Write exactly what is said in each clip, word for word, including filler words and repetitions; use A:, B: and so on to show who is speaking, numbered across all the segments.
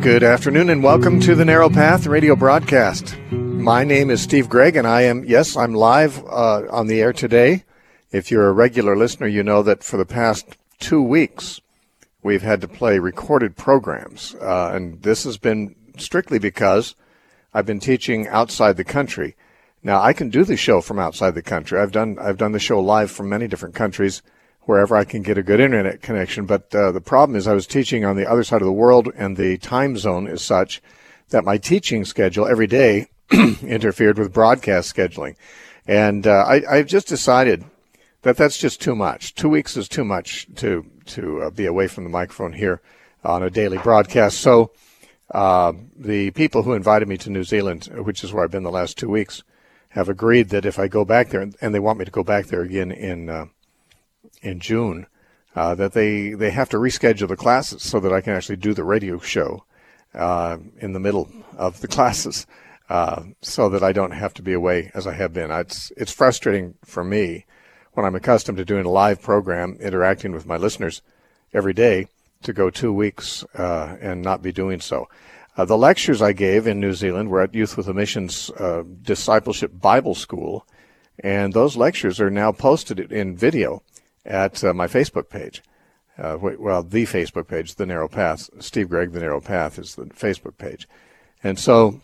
A: Good afternoon and welcome to the Narrow Path radio broadcast. My name is Steve Gregg and I am, yes, I'm live uh, on the air today. If you're a regular listener, you know that for the past two weeks we've had to play recorded programs. Uh, and this has been strictly because I've been teaching outside the country. Now, I can do the show from outside the country. I've done I've done the show live from many different countries, wherever I can get a good internet connection. But uh, the problem is I was teaching on the other side of the world, and the time zone is such that my teaching schedule every day interfered with broadcast scheduling. And uh, I, I've just decided that that's just too much. Two weeks is too much to, to uh, be away from the microphone here on a daily broadcast. So uh, the people who invited me to New Zealand, which is where I've been the last two weeks, have agreed that if I go back there, and they want me to go back there again in uh, in June, uh, that they, they have to reschedule the classes so that I can actually do the radio show uh, in the middle of the classes, uh, so that I don't have to be away as I have been. It's, it's frustrating for me when I'm accustomed to doing a live program, interacting with my listeners every day, to go two weeks uh, and not be doing so. Uh, the lectures I gave in New Zealand were at Youth with a Missions uh, Discipleship Bible School, and those lectures are now posted in video at uh, my Facebook page. Uh, well, the Facebook page, The Narrow Path. Steve Gregg, The Narrow Path is the Facebook page. And so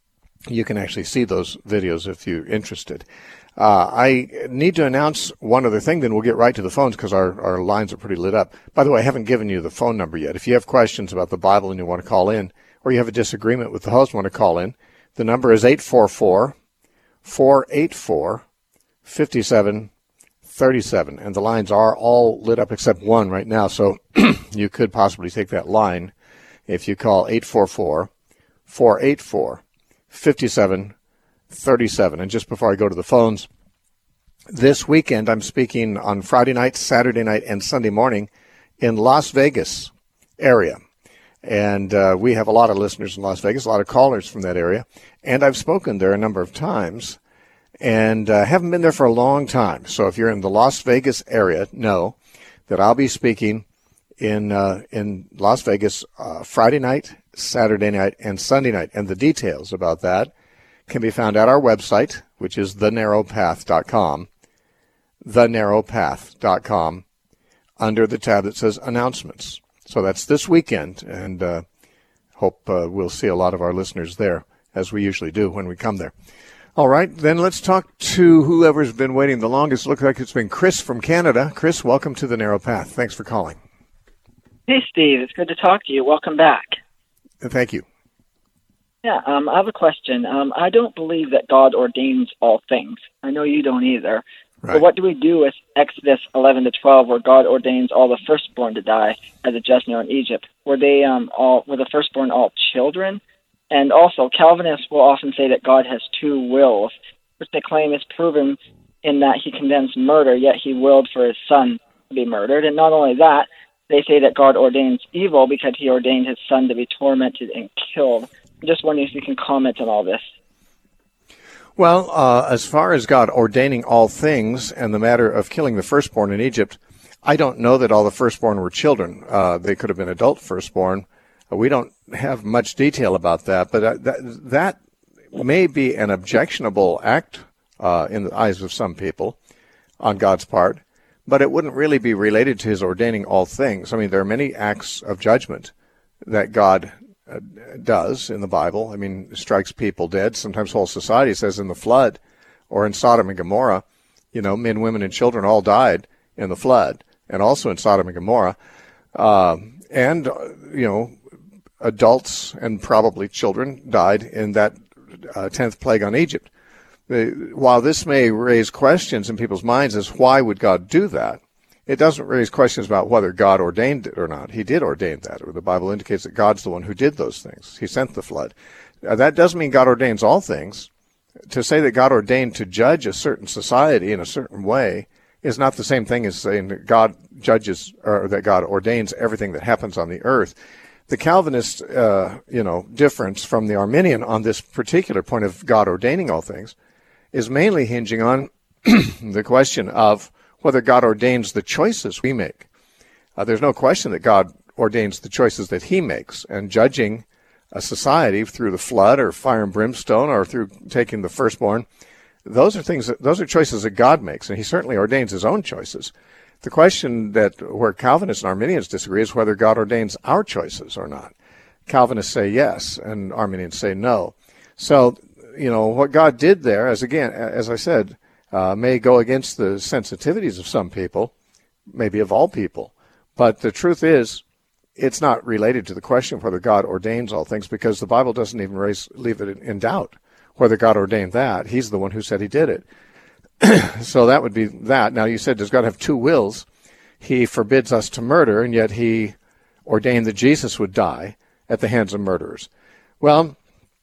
A: you can actually see those videos if you're interested. Uh, I need to announce one other thing, then we'll get right to the phones because our, our lines are pretty lit up. By the way, I haven't given you the phone number yet. If you have questions about the Bible and you want to call in, or you have a disagreement with the host and want to call in, the number is eight four four, four eight four, five seven thirty-seven, and the lines are all lit up except one right now, so you could possibly take that line if you call eight four four, four eight four, five seven thirty-seven. And just before I go to the phones, this weekend I'm speaking on Friday night, Saturday night, and Sunday morning in Las Vegas area. And uh, we have a lot of listeners in Las Vegas, a lot of callers from that area, and I've spoken there a number of times. And uh, haven't been there for a long time. So if you're in the Las Vegas area, know that I'll be speaking in uh, in Las Vegas uh, Friday night, Saturday night, and Sunday night. And the details about that can be found at our website, which is the narrow path dot com, the narrow path dot com, under the tab that says Announcements. So that's this weekend, and uh, hope uh, we'll see a lot of our listeners there, as we usually do when we come there. All right, then let's talk to whoever's been waiting the longest. Looks like it's been Chris from Canada. Chris, welcome to the Narrow Path. Thanks for calling.
B: Hey, Steve. It's good to talk to you. Welcome back.
A: Thank you.
B: Yeah, um, I have a question. Um, I don't believe that God ordains all things. I know you don't either.
A: Right.
B: But what do we do with Exodus eleven to twelve, where God ordains all the firstborn to die as a just now in Egypt? Were they um, all were the firstborn all children? And also, Calvinists will often say that God has two wills, which they claim is proven in that he condemns murder, yet he willed for his son to be murdered. And not only that, they say that God ordains evil because he ordained his son to be tormented and killed. I'm just wondering if you can comment on all this.
A: Well, uh, as far as God ordaining all things and the matter of killing the firstborn in Egypt, I don't know that all the firstborn were children. Uh, they could have been adult firstborn. We don't have much detail about that, but uh, that, that may be an objectionable act uh, in the eyes of some people on God's part, but it wouldn't really be related to his ordaining all things. I mean, there are many acts of judgment that God uh, does in the Bible. I mean, strikes people dead. Sometimes whole society says in the flood or in Sodom and Gomorrah, you know, men, women, and children all died in the flood, and also in Sodom and Gomorrah. Uh, and, uh, you know, adults and probably children died in that uh, tenth plague on Egypt. The, while this may raise questions in people's minds as why would God do that, it doesn't raise questions about whether God ordained it or not. He did ordain that, or the Bible indicates that God's the one who did those things. He sent the flood. Uh, that doesn't mean God ordains all things. To say that God ordained to judge a certain society in a certain way is not the same thing as saying that God judges, or that God ordains everything that happens on the earth. The Calvinist, uh, you know, difference from the Arminian on this particular point of God ordaining all things is mainly hinging on the question of whether God ordains the choices we make. Uh, there's no question that God ordains the choices that he makes, and judging a society through the flood or fire and brimstone or through taking the firstborn. Those are things that, those are choices that God makes, and he certainly ordains his own choices. The question that where Calvinists and Arminians disagree is whether God ordains our choices or not. Calvinists say yes, and Arminians say no. So, you know, what God did there, as again, as I said, uh, may go against the sensitivities of some people, maybe of all people. But the truth is, it's not related to the question of whether God ordains all things, because the Bible doesn't even raise, leave it in doubt whether God ordained that. He's the one who said he did it. So that would be that. Now, you said, does God have two wills? He forbids us to murder, and yet he ordained that Jesus would die at the hands of murderers. Well,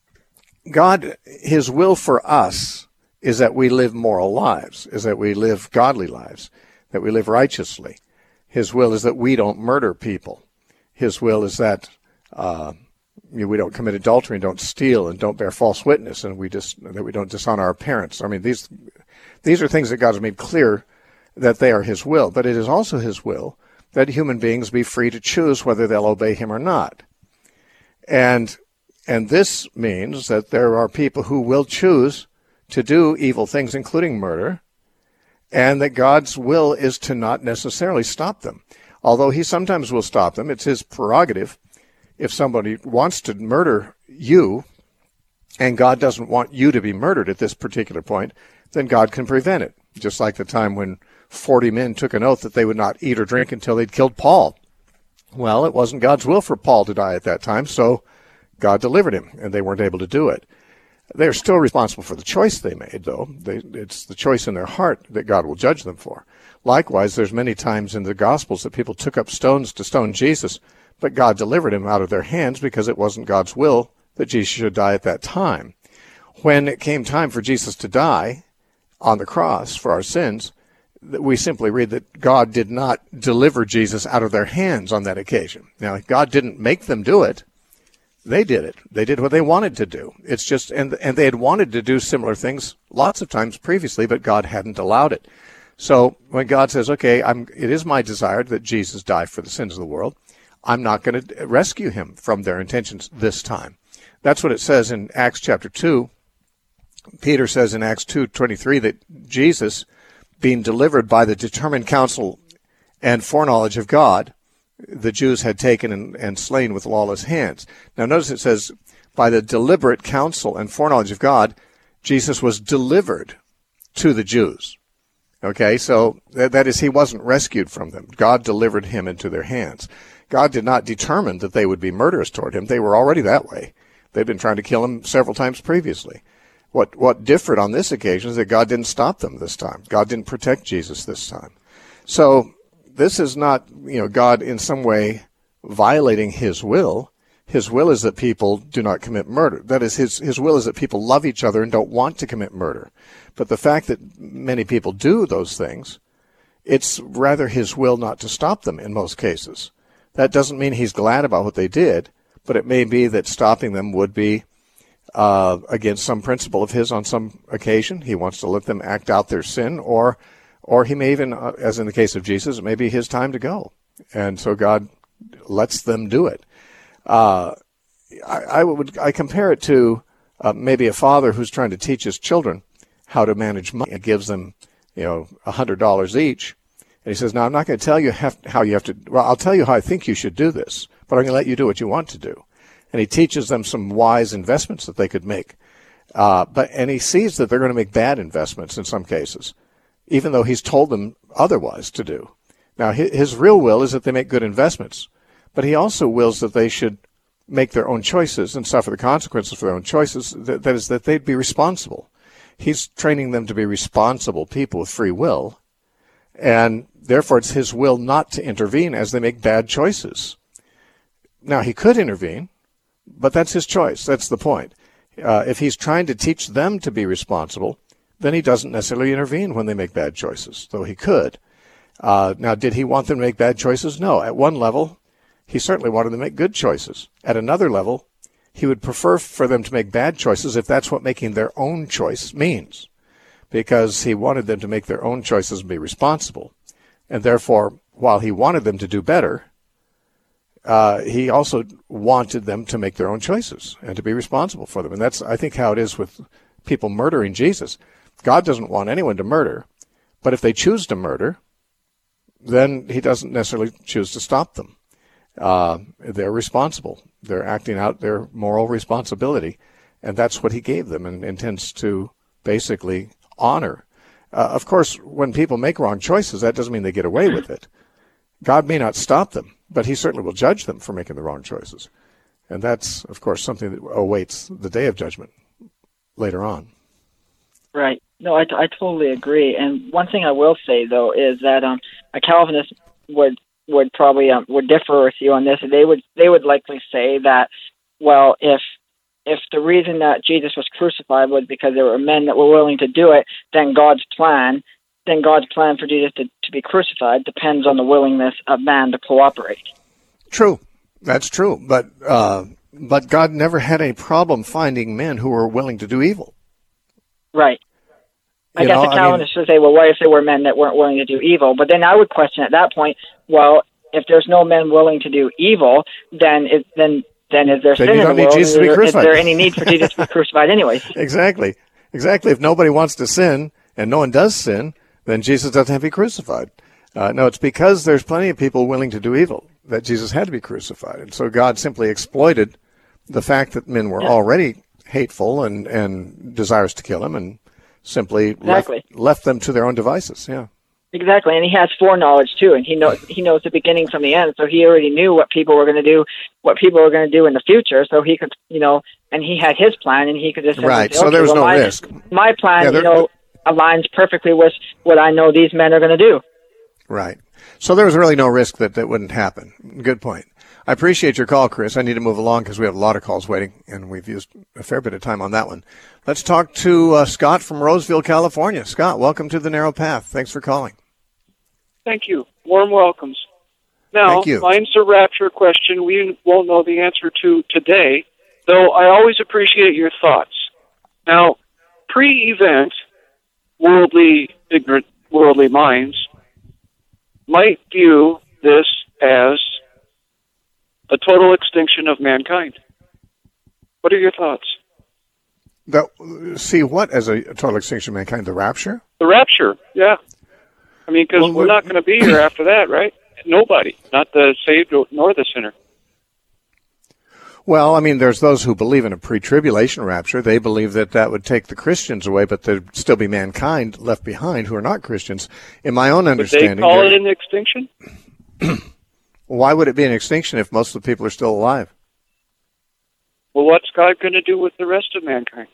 A: God, his will for us is that we live moral lives, is that we live godly lives, that we live righteously. His will is that we don't murder people. His will is that uh, we don't commit adultery and don't steal and don't bear false witness, and we just that we don't dishonor our parents. I mean, these these are things that God has made clear that they are his will. But it is also his will that human beings be free to choose whether they'll obey him or not. And and this means that there are people who will choose to do evil things, including murder, and that God's will is to not necessarily stop them. Although he sometimes will stop them, it's his prerogative. If somebody wants to murder you, and God doesn't want you to be murdered at this particular point, then God can prevent it. Just like the time when forty men took an oath that they would not eat or drink until they'd killed Paul. Well, it wasn't God's will for Paul to die at that time, so God delivered him, and they weren't able to do it. They're still responsible for the choice they made, though. They, it's the choice in their heart that God will judge them for. Likewise, there's many times in the Gospels that people took up stones to stone Jesus, but God delivered him out of their hands because it wasn't God's will that Jesus should die at that time. When it came time for Jesus to die on the cross for our sins, we simply read that God did not deliver Jesus out of their hands on that occasion. Now, God didn't make them do it. They did it. They did what they wanted to do. It's just, and and they had wanted to do similar things lots of times previously, but God hadn't allowed it. So when God says, okay, I'm, it is my desire that Jesus die for the sins of the world, I'm not going to rescue him from their intentions this time. That's what it says in Acts chapter two. Peter says in Acts two twenty-three that Jesus, being delivered by the determined counsel and foreknowledge of God, the Jews had taken and, and slain with lawless hands. Now notice it says, by the deliberate counsel and foreknowledge of God, Jesus was delivered to the Jews. Okay, so that, that is, he wasn't rescued from them. God delivered him into their hands. God did not determine that they would be murderous toward him. They were already that way. They'd been trying to kill him several times previously. What what differed on this occasion is that God didn't stop them this time. God didn't protect Jesus this time. So this is not, you know, God in some way violating his will. His will is that people do not commit murder. That is, his, his will is that people love each other and don't want to commit murder. But the fact that many people do those things, it's rather his will not to stop them in most cases. That doesn't mean he's glad about what they did, but it may be that stopping them would be uh, against some principle of his on some occasion. He wants to let them act out their sin, or or he may even, uh, as in the case of Jesus, it may be his time to go. And so God lets them do it. Uh, I, I would I compare it to uh, maybe a father who's trying to teach his children how to manage money and gives them, you know, a hundred dollars each. And he says, "Now I'm not going to tell you have, how you have to. Well, I'll tell you how I think you should do this, but I'm going to let you do what you want to do." And he teaches them some wise investments that they could make. Uh, but and he sees that they're going to make bad investments in some cases, even though he's told them otherwise to do. Now his, his real will is that they make good investments. But he also wills that they should make their own choices and suffer the consequences for their own choices. That, that is, that they'd be responsible. He's training them to be responsible people with free will, and therefore it's his will not to intervene as they make bad choices. Now, he could intervene, but that's his choice. That's the point. Uh, if he's trying to teach them to be responsible, then he doesn't necessarily intervene when they make bad choices, though he could. Uh, now, did he want them to make bad choices? No. At one level, he certainly wanted them to make good choices. At another level, he would prefer for them to make bad choices if that's what making their own choice means, because he wanted them to make their own choices and be responsible. And therefore, while he wanted them to do better, uh, he also wanted them to make their own choices and to be responsible for them. And that's, I think, how it is with people murdering Jesus. God doesn't want anyone to murder, but if they choose to murder, then he doesn't necessarily choose to stop them. Uh, they're responsible. They're acting out their moral responsibility, and that's what he gave them and intends to basically honor. Uh, of course, when people make wrong choices, that doesn't mean they get away with it. God may not stop them, but he certainly will judge them for making the wrong choices. And that's, of course, something that awaits the day of judgment later on.
B: Right. No, I, I totally agree. And one thing I will say, though, is that um, a Calvinist would would probably um, would differ with you on this. They would they would likely say that, well, if if the reason that Jesus was crucified was because there were men that were willing to do it, then God's plan, then God's plan for Jesus to, to be crucified depends on the willingness of man to cooperate.
A: True, that's true. But uh, but God never had a problem finding men who were willing to do evil.
B: Right. I
A: You
B: guess
A: know,
B: a
A: I
B: Calvinist would say, well, what if there were men that weren't willing to do evil? But then I would question at that point, well, if there's no men willing to do evil, then it, then then is there
A: Then
B: sin
A: you
B: in
A: don't
B: the
A: need
B: world?
A: Jesus
B: Is
A: to be
B: there, is
A: crucified.
B: there any need for Jesus to be crucified anyways?
A: Exactly. Exactly. If nobody wants to sin and no one does sin, then Jesus doesn't have to be crucified. Uh, no, it's because there's plenty of people willing to do evil that Jesus had to be crucified. And so God simply exploited the fact that men were
B: Yeah.
A: already hateful and, and desirous to kill him and simply
B: Exactly.
A: left, left them to their own devices. Yeah.
B: Exactly, and he has foreknowledge too, and he knows he knows the beginning from the end. So he already knew what people were going to do, what people were going to do in the future. So he could, you know, and he had his plan, and he could just simply
A: Right.
B: say,
A: So
B: okay,
A: there was
B: well,
A: no
B: my,
A: risk.
B: My plan,
A: Yeah, there-
B: you know, aligns perfectly with what I know these men are going to do.
A: Right. So there was really no risk that that wouldn't happen. Good point. I appreciate your call, Chris. I need to move along because we have a lot of calls waiting, and we've used a fair bit of time on that one. Let's talk to uh, Scott from Roseville, California. Scott, welcome to The Narrow Path. Thanks for calling.
C: Thank you. Warm welcomes. Now,
A: Thank you.
C: mine's a rapture question we won't know the answer to today, though I always appreciate your thoughts. Now, pre-event, worldly, ignorant, worldly minds might view this as a total extinction of mankind. What are your thoughts?
A: The, see what as a total extinction of mankind? The rapture?
C: The rapture, yeah. I mean, because
A: Well,
C: we're
A: what-
C: not going to be here after that, right? Nobody, not the saved nor the sinner.
A: Well, I mean, there's those who believe in a pre-tribulation rapture. They believe that that would take the Christians away, but there'd still be mankind left behind who are not Christians. In my own
C: Would they
A: understanding,
C: call
A: there-
C: it an extinction?
A: why would it be an extinction if most of the people are still alive?
C: Well, what's God going to do with the rest of mankind?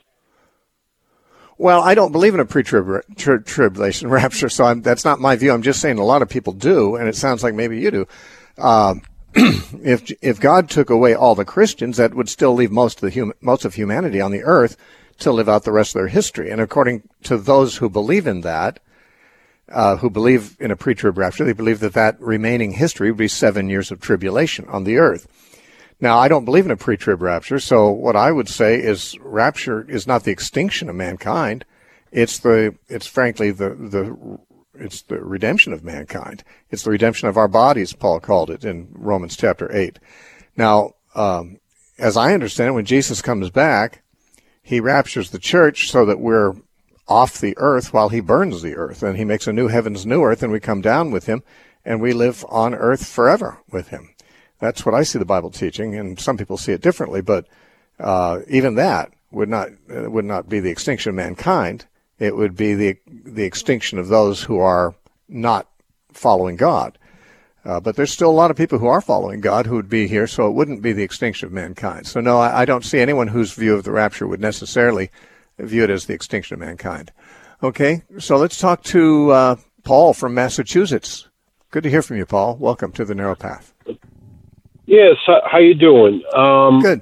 A: Well, I don't believe in a pre-tribulation rapture, so I'm, that's not my view. I'm just saying a lot of people do, and it sounds like maybe you do. Uh, if if God took away all the Christians, that would still leave most of the human, most of humanity on the earth to live out the rest of their history. And according to those who believe in that, uh, who believe in a pre-trib rapture, they believe that that remaining history would be seven years of tribulation on the earth. Now, I don't believe in a pre-trib rapture, so what I would say is rapture is not the extinction of mankind. It's the, it's frankly the, the, it's the redemption of mankind. It's the redemption of our bodies, Paul called it in Romans chapter eight. Now, um, as I understand it, when Jesus comes back, he raptures the church so that we're off the earth while he burns the earth, and he makes a new heavens, new earth, and we come down with him, and we live on earth forever with him. That's what I see the Bible teaching, and some people see it differently, but uh, even that would not uh, would not be the extinction of mankind. It would be the the extinction of those who are not following God. Uh, but there's still a lot of people who are following God who would be here, so it wouldn't be the extinction of mankind. So no, I, I don't see anyone whose view of the rapture would necessarily view it as the extinction of mankind. Okay, so let's talk to uh, Paul from Massachusetts. Good to hear from you, Paul. Welcome to The Narrow Path.
D: Yes, how, how you doing? Um,
A: Good.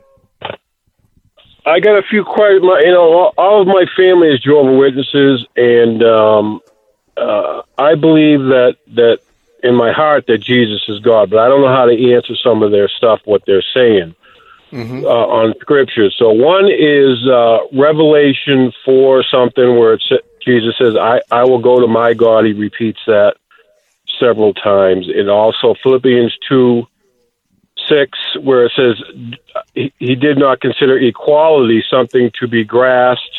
D: I got a few questions. You know, all, all of my family is Jehovah's Witnesses, and um, uh, I believe that that in my heart that Jesus is God, but I don't know how to answer some of their stuff, what they're saying mm-hmm. uh, on Scripture. So one is uh, Revelation four something where it's, Jesus says, I, I will go to my God. He repeats that several times. And also Philippians two six, where it says he, he did not consider equality something to be grasped,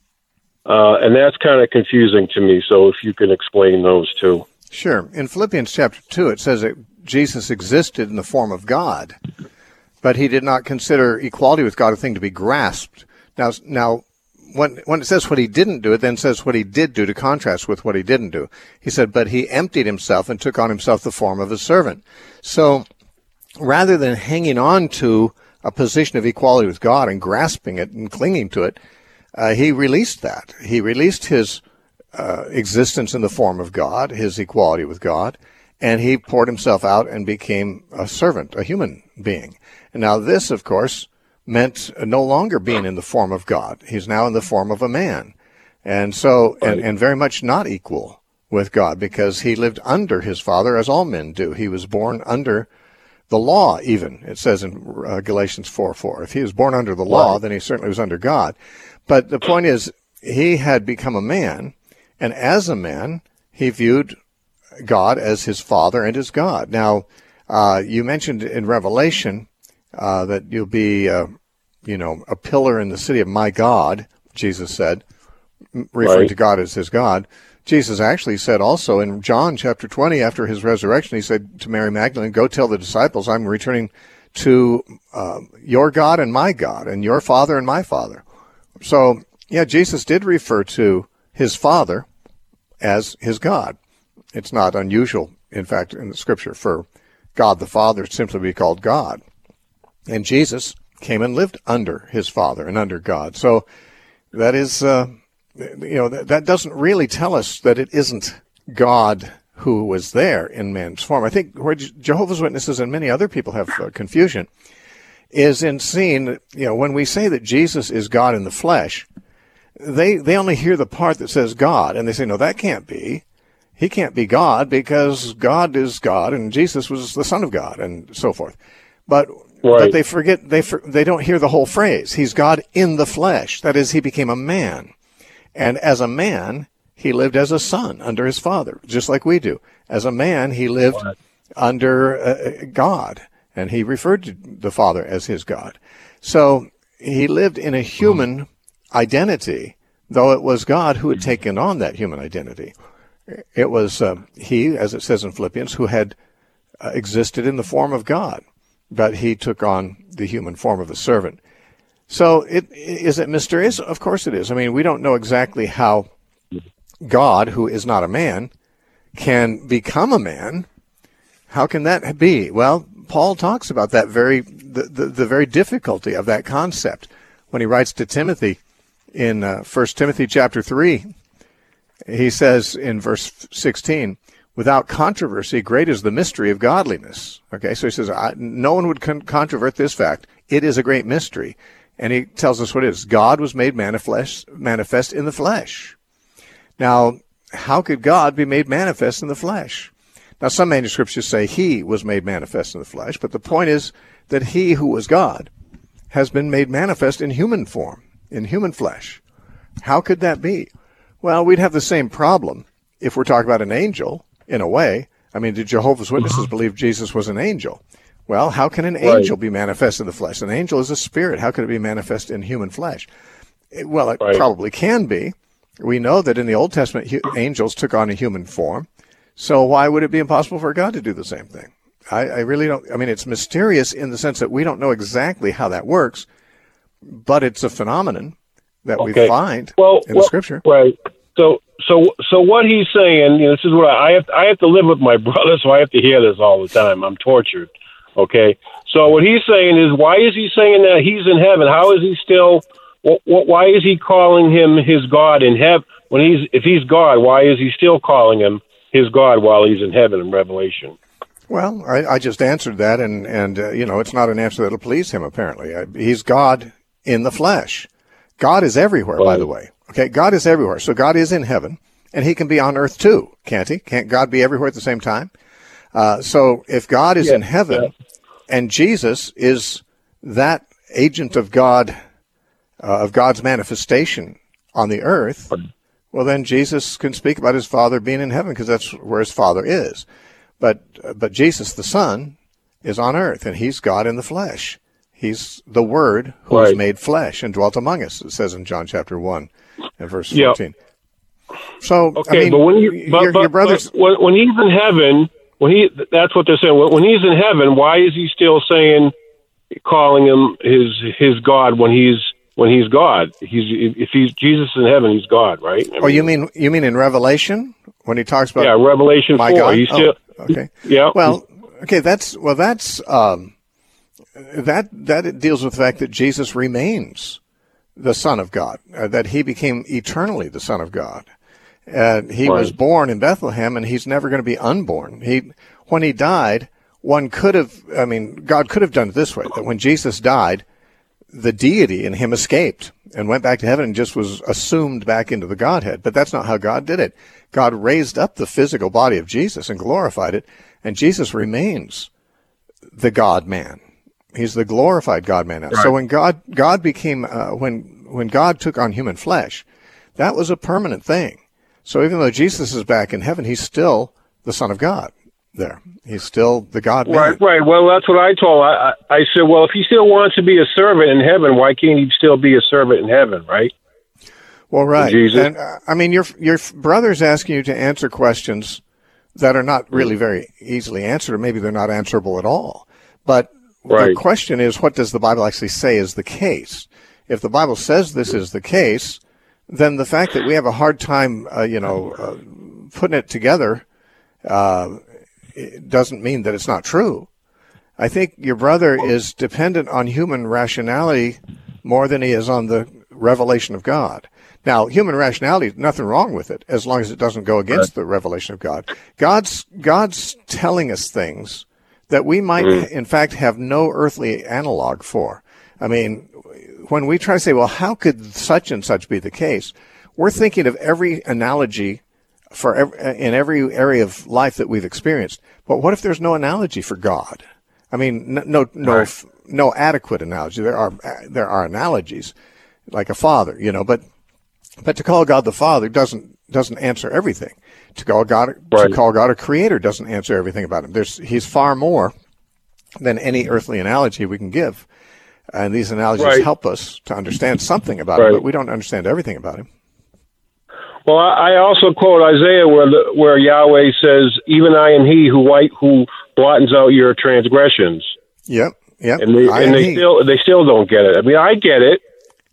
D: uh, and that's kind of confusing to me. So if you can explain those two.
A: Sure. In Philippians chapter two, it says that Jesus existed in the form of God, but he did not consider equality with God a thing to be grasped. Now, now, when when it says what he didn't do, it then says what he did do to contrast with what he didn't do. He said, but he emptied himself and took on himself the form of a servant. So rather than hanging on to a position of equality with God and grasping it and clinging to it, uh, he released that. He released his uh, existence in the form of God, his equality with God, and he poured himself out and became a servant, a human being. And now this, of course, meant no longer being in the form of God. He's now in the form of a man. And so, and, and very much not equal with God, because he lived under his Father as all men do. He was born under the law, even. It says in uh, Galatians four four. If he was born under the law, then he certainly was under God. But the point is, he had become a man, and as a man, he viewed God as his Father and his God. Now, uh, you mentioned in Revelation uh, that you'll be, uh, you know, a pillar in the city of my God, Jesus said, referring
D: right.
A: to God as his God. Jesus actually said also in John chapter twenty, after his resurrection, he said to Mary Magdalene, go tell the disciples I'm returning to uh, your God and my God, and your Father and my Father. So, yeah, Jesus did refer to his Father as his God. It's not unusual, in fact, in the Scripture for God the Father to simply be called God. And Jesus came and lived under his Father and under God. So that is, uh, you know, that, that doesn't really tell us that it isn't God who was there in man's form. I think where Jehovah's Witnesses and many other people have uh, confusion is in seeing, you know, when we say that Jesus is God in the flesh, they they only hear the part that says God, and they say, no, that can't be. He can't be God because God is God and Jesus was the Son of God and so forth. But right. but they forget, they for, they don't hear the whole phrase. He's God in the flesh. That is, he became a man. And as a man, he lived as a son under his Father, just like we do. As a man, he lived what? under uh, God, and he referred to the Father as his God. So he lived in a human identity, though it was God who had taken on that human identity. It was uh, he, as it says in Philippians, who had uh, existed in the form of God, but he took on the human form of a servant. So it, is it mysterious? Of course it is. I mean, we don't know exactly how God, who is not a man, can become a man. How can that be? Well, Paul talks about that very the, the, the very difficulty of that concept when he writes to Timothy in uh, First Timothy chapter three. He says in verse sixteen, without controversy, great is the mystery of godliness. Okay, so he says, I, no one would con- controvert this fact. It is a great mystery. And he tells us what it is. God was made manifest, manifest in the flesh. Now, how could God be made manifest in the flesh? Now, some manuscripts just say he was made manifest in the flesh, but the point is that he who was God has been made manifest in human form, in human flesh. How could that be? Well, we'd have the same problem if we're talking about an angel, in a way. I mean, did Jehovah's Witnesses believe Jesus was an angel? Well, how can an angel right. be manifest in the flesh? An angel is a spirit. How could it be manifest in human flesh? It, well, it right. probably can be. We know that in the Old Testament, hu- angels took on a human form. So why would it be impossible for God to do the same thing? I, I really don't. I mean, it's mysterious in the sense that we don't know exactly how that works, but it's a phenomenon that okay. we find
D: well,
A: in
D: well,
A: the Scripture.
D: Right. So, so, so what he's saying, you know, this is what I, I have. I have to live with my brother, so I have to hear this all the time. I'm tortured. Okay. So what he's saying is, why is he saying that he's in heaven? How is he still? What, what, why is he calling him his God in heaven? When he's, if he's God, why is he still calling him his God while he's in heaven in Revelation?
A: Well, I, I just answered that, and and uh, you know, it's not an answer that'll please him. Apparently, I, he's God in the flesh. God is everywhere, right. by the way. Okay, God is everywhere. So God is in heaven, and he can be on earth too, can't he? Can't God be everywhere at the same time? Uh, so if God is yeah, in heaven, yeah. and Jesus is that agent of God, uh, of God's manifestation on the earth, well, then Jesus can speak about his Father being in heaven because that's where his Father is. But uh, but Jesus the Son is on earth, and he's God in the flesh. He's the Word who
D: right.
A: was made flesh and dwelt among us, it says in John chapter one and verse fourteen. Yep. So,
D: okay,
A: I mean,
D: but when you, but,
A: your,
D: but,
A: your brothers...
D: but when, when he's in heaven, when he, that's what they're saying. When, when he's in heaven, why is he still saying, calling him his his God when he's when he's God? He's if he's Jesus in heaven, he's God, right? I
A: oh, mean, you mean you mean in Revelation when he talks about
D: yeah, Revelation
A: my
D: four?
A: God?
D: He's still
A: oh, okay.
D: Yeah.
A: Well, okay. That's well. That's um, that that deals with the fact that Jesus remains the Son of God, uh, that he became eternally the Son of God. Uh, he
D: right.
A: was born in Bethlehem, and he's never going to be unborn. He when he died. One could have, I mean, God could have done it this way, that when Jesus died, the deity in him escaped and went back to heaven and just was assumed back into the Godhead. But that's not how God did it. God raised up the physical body of Jesus and glorified it, and Jesus remains the God-man. He's the glorified God-man now. Right. So when God God became, uh, when when God took on human flesh, that was a permanent thing. So even though Jesus is back in heaven, he's still the Son of God. There, he's still the God man.
D: Right, right. Well, that's what I told. I, I, I said, well, if he still wants to be a servant in heaven, why can't he still be a servant in heaven, right?
A: Well, right.
D: Jesus.
A: And uh, I mean, your your brother's asking you to answer questions that are not really very easily answered, or maybe they're not answerable at all. But right. the question is, what does the Bible actually say is the case? If the Bible says this is the case, then the fact that we have a hard time, uh, you know, uh, putting it together. Uh, It doesn't mean that it's not true. I think your brother is dependent on human rationality more than he is on the revelation of God. Now, human rationality, nothing wrong with it, as long as it doesn't go against right. the revelation of God. God's God's telling us things that we might, mm. in fact, have no earthly analog for. I mean, when we try to say, well, how could such and such be the case? We're thinking of every analogy for every, in every area of life that we've experienced. But what if there's no analogy for God? I mean, no, no, no, right. no adequate analogy. There are, there are analogies, like a father, you know, but, but to call God the Father doesn't, doesn't answer everything. To call God, right. to call God a creator doesn't answer everything about him. There's, he's far more than any earthly analogy we can give. And these analogies right. help us to understand something about right. him, but we don't understand everything about him.
D: Well, I also quote Isaiah where the, where Yahweh says, "Even I am He who white who blottens out your transgressions."
A: Yep, yep.
D: And they, and they still they still don't get it. I mean, I get it,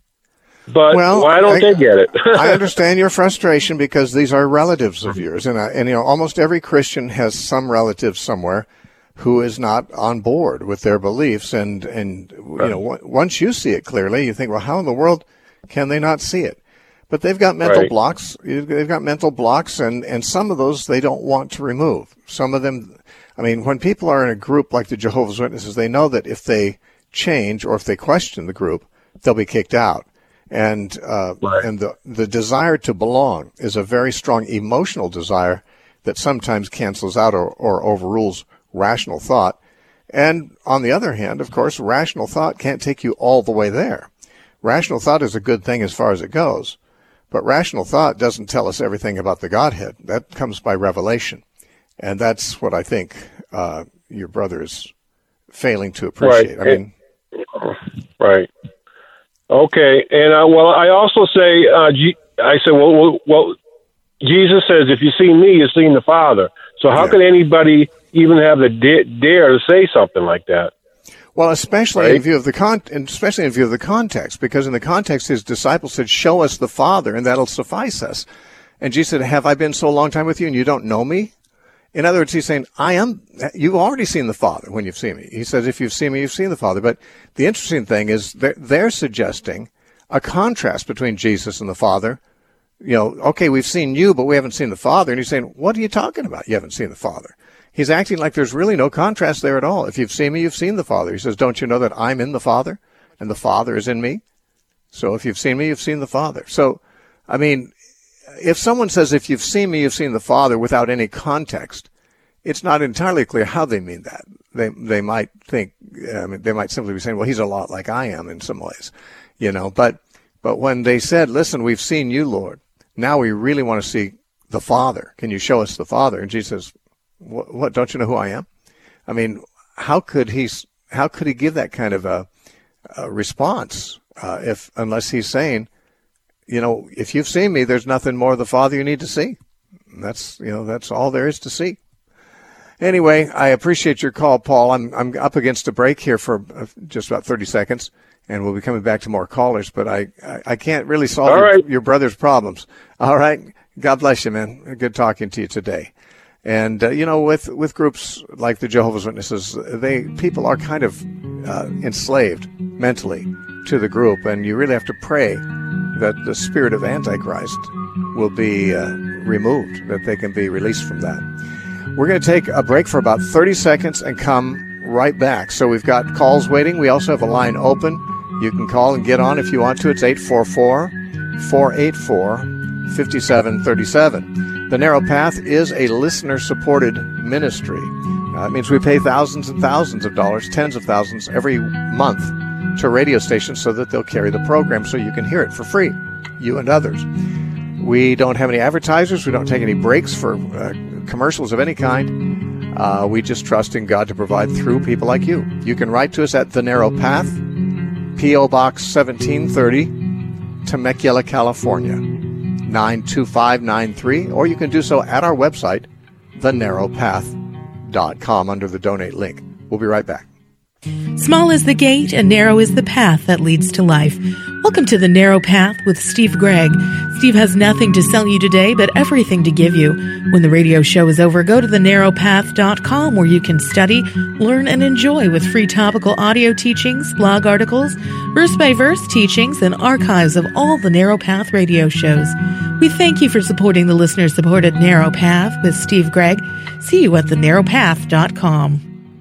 D: but
A: well,
D: why don't I, they get it?
A: I understand your frustration because these are relatives of yours, and I, and you know, almost every Christian has some relative somewhere who is not on board with their beliefs, and and you know, w- once you see it clearly, you think, well, how in the world can they not see it? But they've got mental right. blocks. They've got mental blocks, and, and some of those they don't want to remove. Some of them, I mean, when people are in a group like the Jehovah's Witnesses, they know that if they change or if they question the group, they'll be kicked out. And uh, right. and the the desire to belong is a very strong emotional desire that sometimes cancels out or, or overrules rational thought. And on the other hand, of course, rational thought can't take you all the way there. Rational thought is a good thing as far as it goes. But rational thought doesn't tell us everything about the Godhead. That comes by revelation. And that's what I think uh, your brother is failing to appreciate.
D: Right.
A: I mean,
D: right. Okay. And, uh, well, I also say, uh, G- I said, well, well, well, Jesus says, if you've seen me, you've seen the Father. So how yeah. could anybody even have the da- dare to say something like that?
A: Well, especially
D: right?
A: in view of the con, especially in view of the context, because in the context, his disciples said, "Show us the Father, and that'll suffice us." And Jesus said, "Have I been so long time with you, and you don't know me?" In other words, he's saying, "I am. You've already seen the Father when you've seen me." He says, "If you've seen me, you've seen the Father." But the interesting thing is, they're, they're suggesting a contrast between Jesus and the Father. You know, okay, we've seen you, but we haven't seen the Father. And he's saying, "What are you talking about? You haven't seen the Father." He's acting like there's really no contrast there at all. If you've seen me, you've seen the Father. He says, "Don't you know that I'm in the Father and the Father is in me? So if you've seen me, you've seen the Father." So, I mean, if someone says, "If you've seen me, you've seen the Father," without any context, it's not entirely clear how they mean that. They they might think, I mean, they might simply be saying, "Well, he's a lot like I am in some ways," you know. But but when they said, "Listen, we've seen you, Lord. Now we really want to see the Father. Can you show us the Father?" And Jesus says, What, what, don't you know who I am? I mean, how could he how could he give that kind of a, a response uh, if unless he's saying, you know, if you've seen me, there's nothing more of the Father you need to see. And that's you know that's all there is to see. Anyway, I appreciate your call, Paul. I'm I'm up against a break here for just about thirty seconds, and we'll be coming back to more callers. But I I, I can't really solve your,
D: right.
A: your brother's problems. All right, God bless you, man. Good talking to you today. And, uh, you know, with, with groups like the Jehovah's Witnesses, they people are kind of uh, enslaved mentally to the group, and you really have to pray that the spirit of Antichrist will be uh, removed, that they can be released from that. We're going to take a break for about thirty seconds and come right back. So we've got calls waiting. We also have a line open. You can call and get on if you want to. It's eight four four, four eight four, five seven three seven. The Narrow Path is a listener-supported ministry. Uh, it means we pay thousands and thousands of dollars, tens of thousands every month to radio stations so that they'll carry the program so you can hear it for free, you and others. We don't have any advertisers. We don't take any breaks for uh, commercials of any kind. Uh, we just trust in God to provide through people like you. You can write to us at The Narrow Path, P O Box seventeen thirty, Temecula, California, nine two five nine three, or you can do so at our website, the narrow path dot com, under the donate link. We'll be right back.
E: Small is the gate and narrow is the path that leads to life. Welcome to The Narrow Path with Steve Gregg. Steve has nothing to sell you today, but everything to give you. When the radio show is over, go to the narrow path dot com where you can study, learn, and enjoy with free topical audio teachings, blog articles, verse-by-verse teachings, and archives of all the Narrow Path radio shows. We thank you for supporting the listener-supported Narrow Path with Steve Gregg. See you at the narrow path dot com.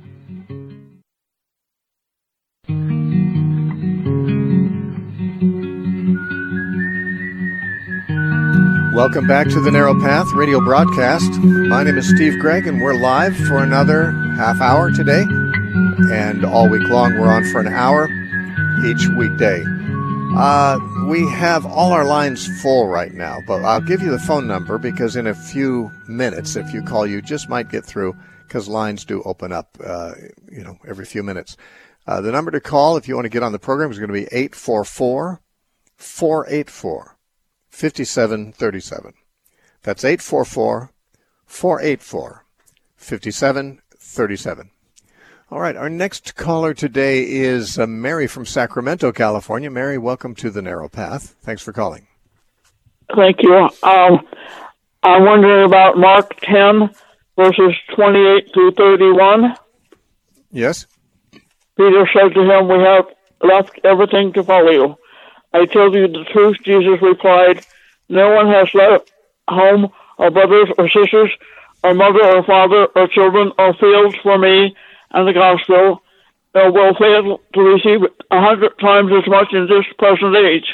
A: Welcome back to the Narrow Path radio broadcast. My name is Steve Gregg, and we're live for another half hour today. And all week long, we're on for an hour each weekday. Uh, we have all our lines full right now, but I'll give you the phone number because in a few minutes, if you call, you just might get through because lines do open up, uh, you know, every few minutes. Uh, the number to call if you want to get on the program is going to be eight four four, four eight four, five seven three seven. That's eight four four, four eight four, five seven three seven. All right, our next caller today is uh, Mary from Sacramento, California. Mary, welcome to the Narrow Path. Thanks for calling.
F: Thank you. Um, I'm wondering about Mark ten, verses twenty-eight through thirty-one.
A: Yes?
F: Peter said to him, "We have left everything to follow you." "I tell you the truth," Jesus replied, "no one has left home or brothers or sisters or mother or father or children or fields for me and the gospel uh, will fail to receive a hundred times as much in this present age."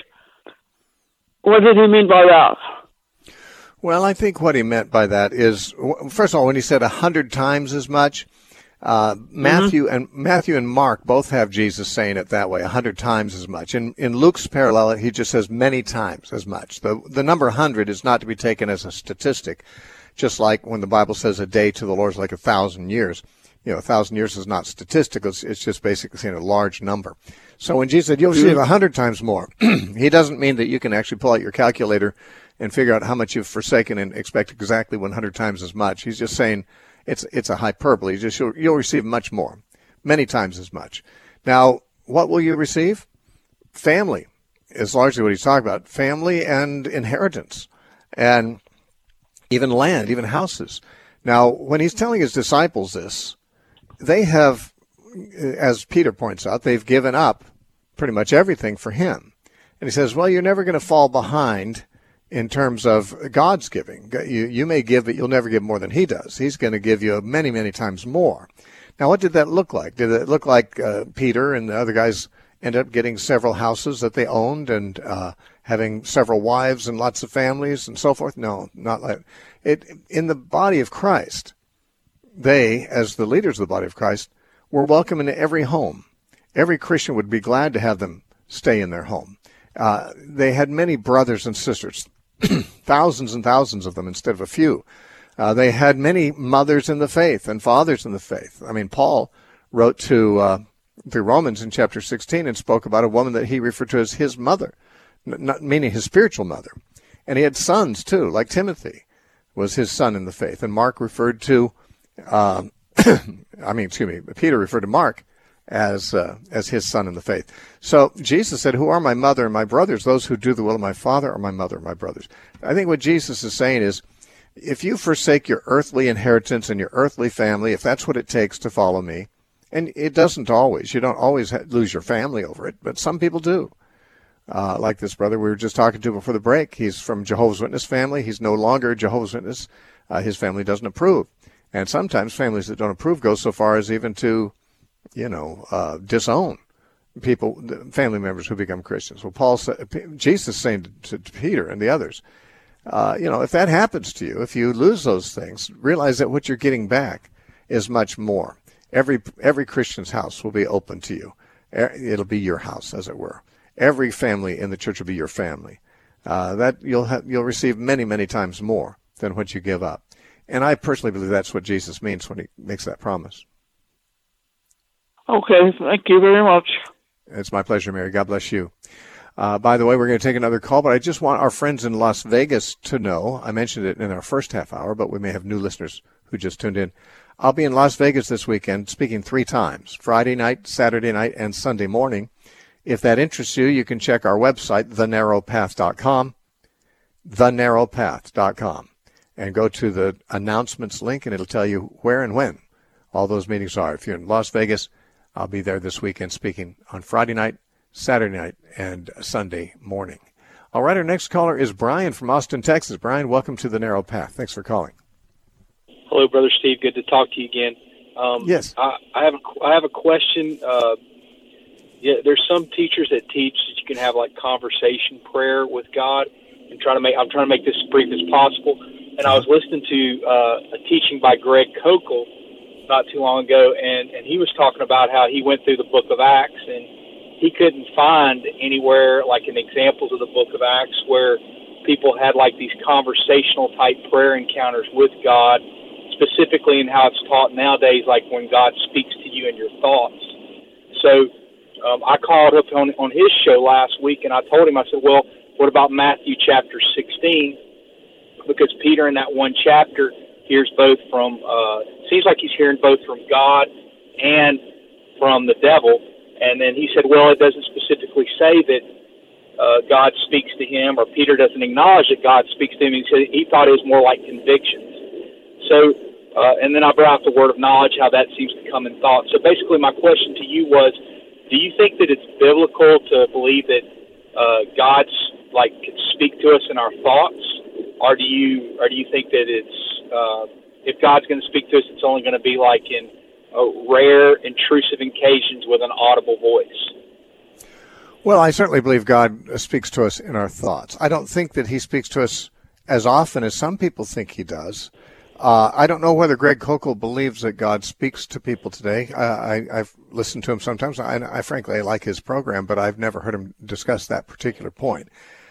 F: What did he mean by that?
A: Well, I think what he meant by that is, first of all, when he said a hundred times as much, uh, Matthew mm-hmm. and Matthew and Mark both have Jesus saying it that way, a hundred times as much. In in Luke's parallel, he just says many times as much. The the number hundred is not to be taken as a statistic, just like when the Bible says a day to the Lord is like a thousand years. You know, a thousand years is not statistical. It's, it's just basically saying a large number. So when Jesus said, you'll receive a hundred times more, he doesn't mean that you can actually pull out your calculator and figure out how much you've forsaken and expect exactly one hundred times as much. He's just saying it's it's a hyperbole. He's just, you'll, you'll receive much more, many times as much. Now, what will you receive? Family is largely what he's talking about. Family and inheritance and even land, even houses. Now, when he's telling his disciples this, they have, as Peter points out, they've given up pretty much everything for him. And he says, well, you're never going to fall behind in terms of God's giving. You, you may give, but you'll never give more than he does. He's going to give you many, many times more. Now, what did that look like? Did it look like uh, Peter and the other guys ended up getting several houses that they owned and uh, having several wives and lots of families and so forth? No, not like it. In the body of Christ, they, as the leaders of the body of Christ, were welcome into every home. Every Christian would be glad to have them stay in their home. Uh, they had many brothers and sisters, thousands and thousands of them instead of a few. Uh, they had many mothers in the faith and fathers in the faith. I mean, Paul wrote to uh, the Romans in chapter sixteen and spoke about a woman that he referred to as his mother, not meaning his spiritual mother. And he had sons, too, like Timothy was his son in the faith. And Mark referred to, uh, I mean, excuse me, Peter referred to Mark as uh, as his son in the faith. So Jesus said, who are my mother and my brothers? Those who do the will of my Father are my mother and my brothers. I think what Jesus is saying is, if you forsake your earthly inheritance and your earthly family, if that's what it takes to follow me, and it doesn't always, you don't always lose your family over it, but some people do. Uh, like this brother we were just talking to before the break. He's from Jehovah's Witness family. He's no longer a Jehovah's Witness. Uh, his family doesn't approve. And sometimes families that don't approve go so far as even to, you know, uh, disown people, family members who become Christians. Well, Paul said, Jesus is saying to, to Peter and the others, uh, you know, if that happens to you, if you lose those things, realize that what you're getting back is much more. Every every Christian's house will be open to you. It'll be your house, as it were. Every family in the church will be your family. Uh, that you'll have, you'll receive many, many times more than what you give up. And I personally believe that's what Jesus means when he makes that promise.
F: Okay, thank you very much.
A: It's my pleasure, Mary. God bless you. Uh, by the way, we're going to take another call, but I just want our friends in Las Vegas to know, I mentioned it in our first half hour, but we may have new listeners who just tuned in. I'll be in Las Vegas this weekend speaking three times, Friday night, Saturday night, and Sunday morning. If that interests you, you can check our website, the narrow path dot com, the narrow path dot com, and go to the announcements link, and it'll tell you where and when all those meetings are. If you're in Las Vegas, I'll be there this weekend speaking on Friday night, Saturday night, and Sunday morning. All right, our next caller is Brian from Austin, Texas. Brian, welcome to The Narrow Path. Thanks for calling.
G: Hello, Brother Steve. Good to talk to you again. Um,
A: yes.
G: I, I have a, I have a question. Uh, yeah, there's some teachers that teach that you can have like conversation prayer with God, and try to make. I'm trying to make this as brief as possible. And I was listening to uh, a teaching by Greg Kokel not too long ago, and, and he was talking about how he went through the Book of Acts, and he couldn't find anywhere like in examples of the Book of Acts where people had like these conversational type prayer encounters with God, specifically in how it's taught nowadays, like when God speaks to you in your thoughts. So um, I called up on, on his show last week, and I told him, I said, well, what about Matthew chapter sixteen? Because Peter in that one chapter hears both from, uh, seems like he's hearing both from God and from the devil. And then he said, well, it doesn't specifically say that uh, God speaks to him, or Peter doesn't acknowledge that God speaks to him. He said he thought it was more like convictions. So, uh, and then I brought out the word of knowledge, how that seems to come in thought. So basically my question to you was, do you think that it's biblical to believe that uh, God's like could speak to us in our thoughts? Or do you, or do you think that it's, uh, if God's going to speak to us, it's only going to be like in uh, rare, intrusive occasions with an audible voice?
A: Well, I certainly believe God speaks to us in our thoughts. I don't think that he speaks to us as often as some people think he does. Uh, I don't know whether Greg Kokel believes that God speaks to people today. Uh, I, I've listened to him sometimes. I, I frankly I like his program, but I've never heard him discuss that particular point.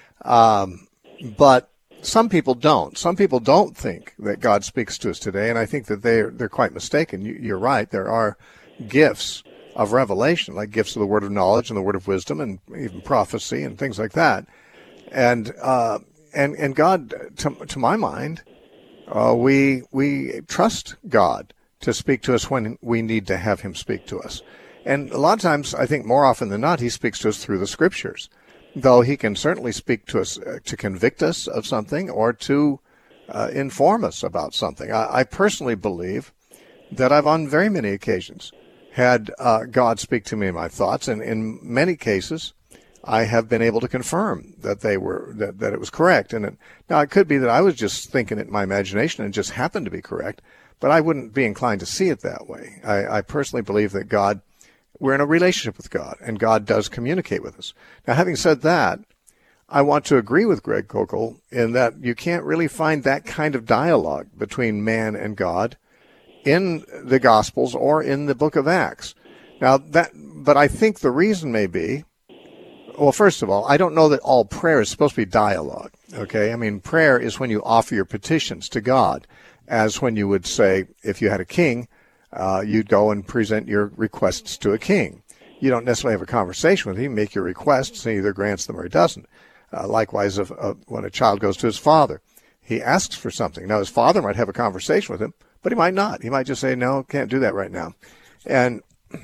A: Um, but some people don't. Some people don't think that God speaks to us today, and I think that they're, they're quite mistaken. You, you're right. There are gifts of revelation, like gifts of the word of knowledge and the word of wisdom and even prophecy and things like that. And uh, and and God, to, to my mind, uh, we we trust God to speak to us when we need to have him speak to us. And a lot of times, I think more often than not, he speaks to us through the scriptures, though he can certainly speak to us uh, to convict us of something or to uh, inform us about something. I, I personally believe that I've on very many occasions had uh, God speak to me in my thoughts, and in many cases, I have been able to confirm that they were that, that it was correct. And it, now it could be that I was just thinking it in my imagination and just happened to be correct, but I wouldn't be inclined to see it that way. I, I personally believe that God, we're in a relationship with God, and God does communicate with us. Now, having said that, I want to agree with Greg Kokel in that you can't really find that kind of dialogue between man and God in the Gospels or in the book of Acts. Now, that, but I think the reason may be, well, first of all, I don't know that all prayer is supposed to be dialogue, okay? I mean, prayer is when you offer your petitions to God, as when you would say, if you had a king, Uh, you'd go and present your requests to a king. You don't necessarily have a conversation with him. You make your requests, and he either grants them or he doesn't. Uh, likewise, if, uh, when a child goes to his father, he asks for something. Now, his father might have a conversation with him, but he might not. He might just say, no, can't do that right now. And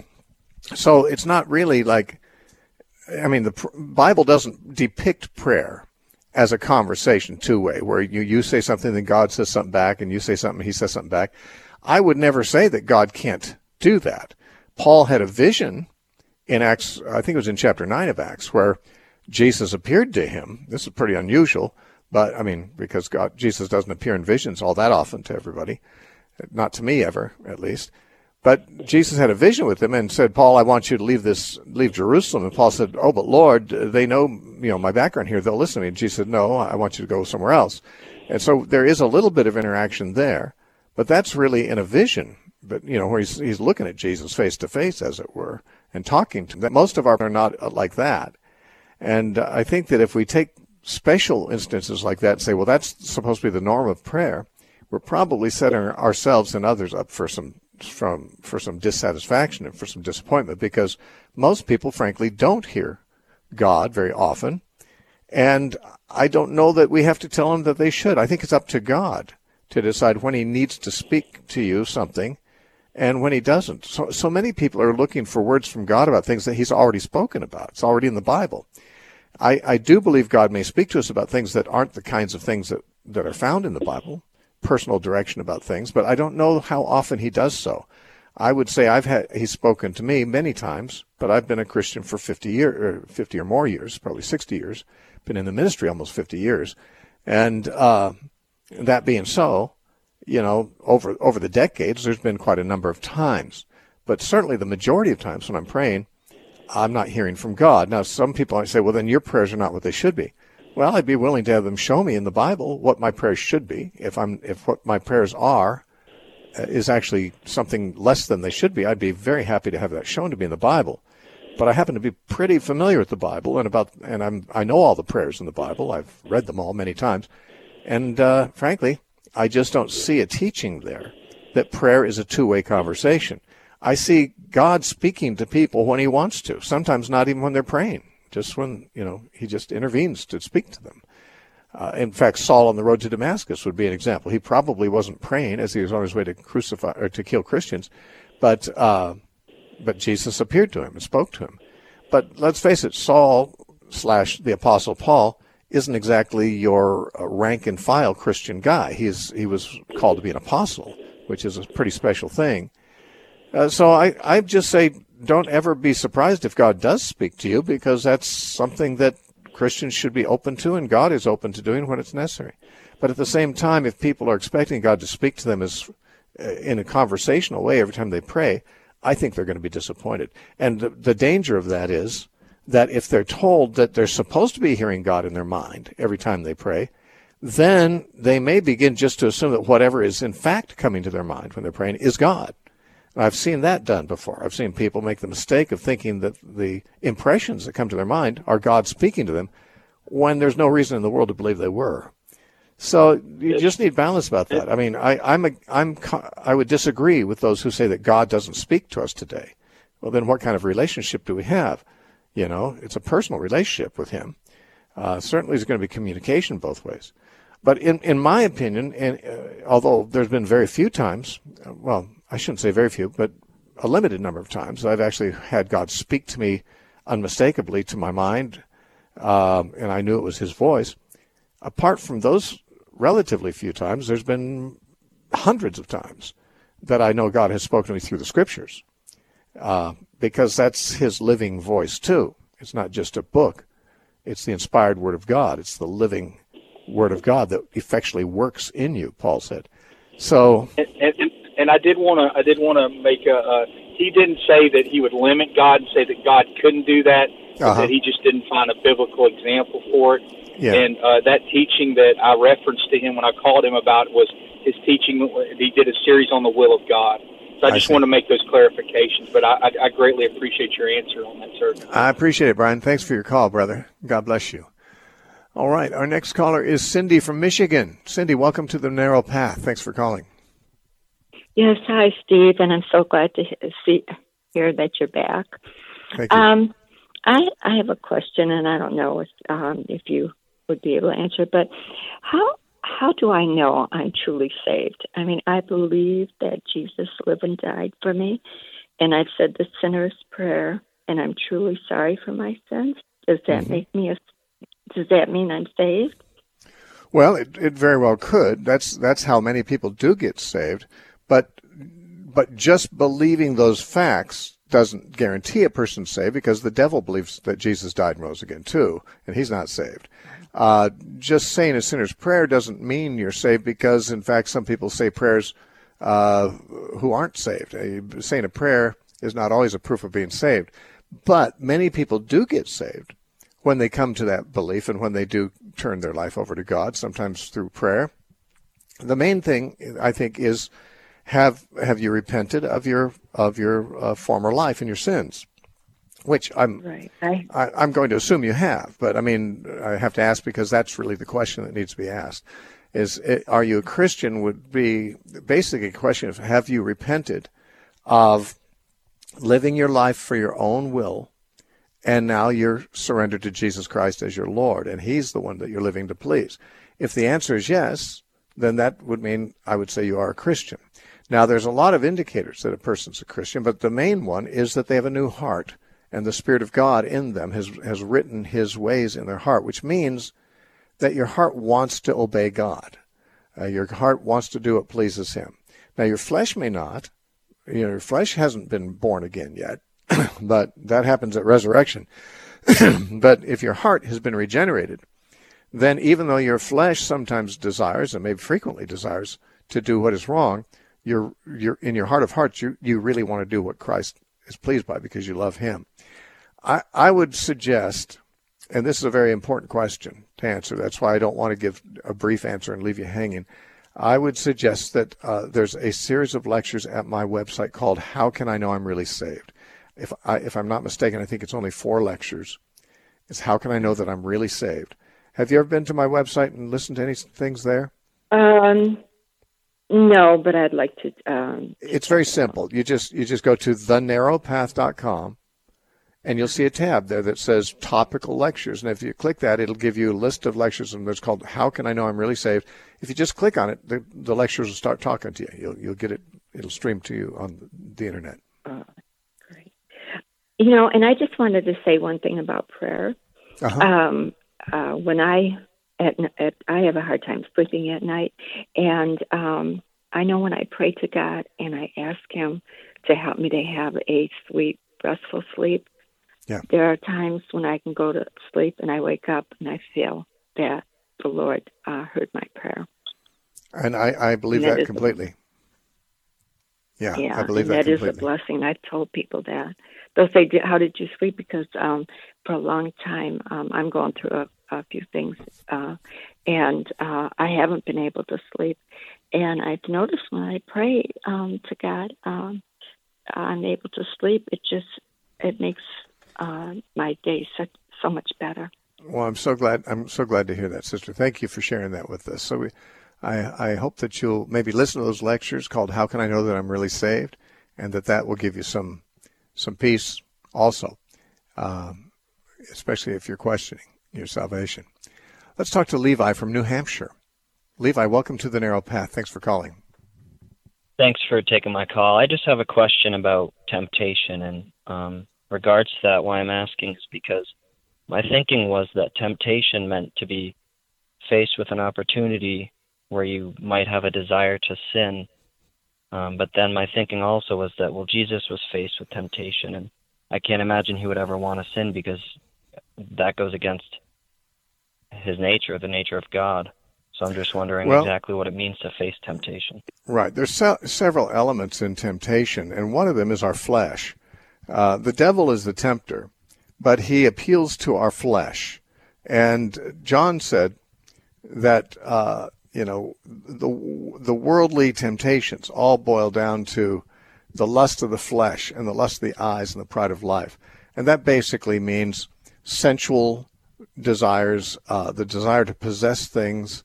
A: so it's not really like, I mean, the pr- Bible doesn't depict prayer as a conversation two-way, where you, you say something, then God says something back, and you say something, he says something back. I would never say that God can't do that. Paul had a vision in Acts, I think it was in chapter nine of Acts, where Jesus appeared to him. This is pretty unusual, but I mean, because God, Jesus doesn't appear in visions all that often to everybody, not to me ever, at least. But Jesus had a vision with him and said, Paul, I want you to leave this, leave Jerusalem. And Paul said, oh, but Lord, they know, you know, my background here. They'll listen to me. And Jesus said, no, I want you to go somewhere else. And so there is a little bit of interaction there, but that's really in a vision. But, you know, where he's, he's looking at Jesus face to face, as it were, and talking to him. Most of our are not like that. And uh, I think that if we take special instances like that and say, well, that's supposed to be the norm of prayer, we're probably setting ourselves and others up for some from for some dissatisfaction and for some disappointment, because most people, frankly, don't hear God very often. And I don't know that we have to tell them that they should. I think it's up to God to decide when he needs to speak to you something and when he doesn't. So, so many people are looking for words from God about things that he's already spoken about. It's already in the Bible. I, I do believe God may speak to us about things that aren't the kinds of things that, that are found in the Bible, personal direction about things, but I don't know how often he does so. I would say I've had, he's spoken to me many times, but I've been a Christian for fifty years, or fifty or more years, probably sixty years, been in the ministry almost fifty years. And, uh, that being so, you know, over, over the decades, there's been quite a number of times, but certainly the majority of times when I'm praying, I'm not hearing from God. Now, some people might say, well, then your prayers are not what they should be. Well, I'd be willing to have them show me in the Bible what my prayers should be. If I'm, if what my prayers are uh, is actually something less than they should be, I'd be very happy to have that shown to me in the Bible. But I happen to be pretty familiar with the Bible, and about, and I'm, I know all the prayers in the Bible. I've read them all many times, and uh, frankly, I just don't see a teaching there that prayer is a two-way conversation. I see God speaking to people when he wants to. Sometimes not even when they're praying. Just when, you know, he just intervenes to speak to them. Uh, in fact, Saul on the road to Damascus would be an example. He probably wasn't praying as he was on his way to crucify or to kill Christians, but uh, but Jesus appeared to him and spoke to him. But let's face it, Saul slash the Apostle Paul isn't exactly your uh, rank and file Christian guy. He is he was called to be an apostle, which is a pretty special thing. Uh, so I I just say, don't ever be surprised if God does speak to you, because that's something that Christians should be open to, and God is open to doing when it's necessary. But at the same time, if people are expecting God to speak to them as uh, in a conversational way every time they pray, I think they're going to be disappointed. And the, the danger of that is that if they're told that they're supposed to be hearing God in their mind every time they pray, then they may begin just to assume that whatever is in fact coming to their mind when they're praying is God. I've seen that done before. I've seen people make the mistake of thinking that the impressions that come to their mind are God speaking to them when there's no reason in the world to believe they were. So you just need balance about that. I mean, I, I'm a, I'm, I would disagree with those who say that God doesn't speak to us today. Well, then what kind of relationship do we have? You know, it's a personal relationship with him. Uh, certainly there's going to be communication both ways. But in, in my opinion, and uh, although there's been very few times, uh, well, I shouldn't say very few, but a limited number of times I've actually had God speak to me unmistakably to my mind, um, and I knew it was his voice. Apart from those relatively few times, there's been hundreds of times that I know God has spoken to me through the Scriptures, uh, because that's his living voice too. It's not just a book. It's the inspired Word of God. It's the living Word of God that effectually works in you, Paul said. So...
G: And, and, and I did want to I did want to make a, uh, he didn't say that he would limit God and say that God couldn't do that, uh-huh. that he just didn't find a biblical example for it.
A: Yeah.
G: And uh, that teaching that I referenced to him when I called him about was his teaching. He did a series on the will of God. So I just I want to make those clarifications, but I, I, I greatly appreciate your answer on that, sir.
A: I appreciate it, Brian. Thanks for your call, brother. God bless you. All right, our next caller is Cindy from Michigan. Cindy, welcome to the Narrow Path. Thanks for calling.
H: Yes, hi, Steve, and I'm so glad to he- see hear that you're back.
A: Thank you.
H: Um, I I have a question, and I don't know if um, if you would be able to answer, but how how do I know I'm truly saved? I mean, I believe that Jesus lived and died for me, and I've said the sinner's prayer, and I'm truly sorry for my sins. Does that
A: Mm-hmm.
H: make me a? Does that mean I'm saved?
A: Well, it, it very well could. That's that's how many people do get saved. But but just believing those facts doesn't guarantee a person's saved, because the devil believes that Jesus died and rose again too, and he's not saved. Uh, just saying a sinner's prayer doesn't mean you're saved, because in fact some people say prayers uh, who aren't saved. Uh, saying a prayer is not always a proof of being saved. But many people do get saved when they come to that belief and when they do turn their life over to God, sometimes through prayer. The main thing, I think, is have have you repented of your of your uh, former life and your sins, which I'm
H: right. I,
A: I, I'm going to assume you have. But I mean, I have to ask, because that's really the question that needs to be asked: is it, are you a Christian? Would be basically a question of, have you repented of living your life for your own will, and now you're surrendered to Jesus Christ as your Lord, and He's the one that you're living to please? If the answer is yes, then that would mean I would say you are a Christian. Now, there's a lot of indicators that a person's a Christian, but the main one is that they have a new heart, and the Spirit of God in them has, has written His ways in their heart, which means that your heart wants to obey God. Uh, your heart wants to do what pleases Him. Now, your flesh may not. You know, your flesh hasn't been born again yet, but that happens at resurrection. But if your heart has been regenerated, then even though your flesh sometimes desires, and maybe frequently desires, to do what is wrong, you're, you're in your heart of hearts, you, you really want to do what Christ is pleased by, because you love Him. I, I would suggest, and this is a very important question to answer, that's why I don't want to give a brief answer and leave you hanging. I would suggest that uh, there's a series of lectures at my website called How Can I Know I'm Really Saved? If, I, if I'm not mistaken, I think it's only four lectures. It's How Can I Know That I'm Really Saved? Have you ever been to my website and listened to any things there?
H: Um, no, but I'd like to. Um,
A: it's very simple. You just you just go to the narrow path dot com, and you'll see a tab there that says Topical Lectures. And if you click that, it'll give you a list of lectures, and there's called How Can I Know I'm Really Saved? If you just click on it, the, the lectures will start talking to you. You'll you'll get it. It'll stream to you on the internet.
H: Oh, great. You know, and I just wanted to say one thing about prayer.
A: Uh-huh.
H: Um, uh, when I at, at I have a hard time sleeping at night, and um, I know when I pray to God and I ask Him to help me to have a sweet, restful sleep,
A: yeah.
H: there are times when I can go to sleep and I wake up and I feel that the Lord uh, heard my prayer.
A: And I, I believe
H: and that,
A: that completely. A, yeah,
H: yeah,
A: I believe
H: and
A: that,
H: that
A: completely.
H: is a blessing. I've told people that. They'll say, how did you sleep? Because um, for a long time, um, I'm going through a, a few things, uh, and uh, I haven't been able to sleep. And I've noticed when I pray um, to God, um, I'm able to sleep. It just, it makes uh, my day so, so much better.
A: Well, I'm so glad. I'm so glad to hear that, sister. Thank you for sharing that with us. So we, I, I hope that you'll maybe listen to those lectures called How Can I Know That I'm Really Saved? And that that will give you some some peace also, um, especially if you're questioning your salvation. Let's talk to Levi from New Hampshire. Levi, welcome to the Narrow Path. Thanks for calling.
I: Thanks for taking my call. I just have a question about temptation, and um, regards to that, why I'm asking is because my thinking was that temptation meant to be faced with an opportunity where you might have a desire to sin. Um, but then my thinking also was that, well, Jesus was faced with temptation, and I can't imagine He would ever want to sin because that goes against His nature, the nature of God. So I'm just wondering well, exactly what it means to face temptation.
A: Right. There's se- several elements in temptation, and one of them is our flesh. Uh, the devil is the tempter, but he appeals to our flesh. And John said that, uh, you know, the the worldly temptations all boil down to the lust of the flesh and the lust of the eyes and the pride of life. And that basically means sensual desires, uh, the desire to possess things,